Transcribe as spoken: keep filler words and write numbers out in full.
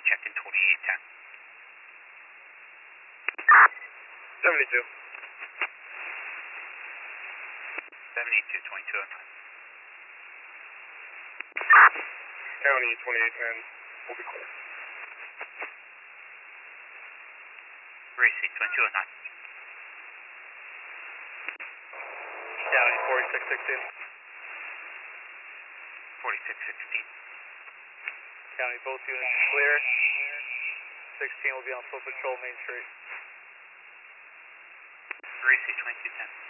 check in twenty-eight ten. seventy-two. seventy-two, twenty-two oh nine. County twenty-eight ten, will be clear. Gracie, twenty-two oh nine. County forty-six sixteen. forty-six sixteen. County, both units clear. sixteen will be on foot patrol Main Street. Gracie, twenty-two ten.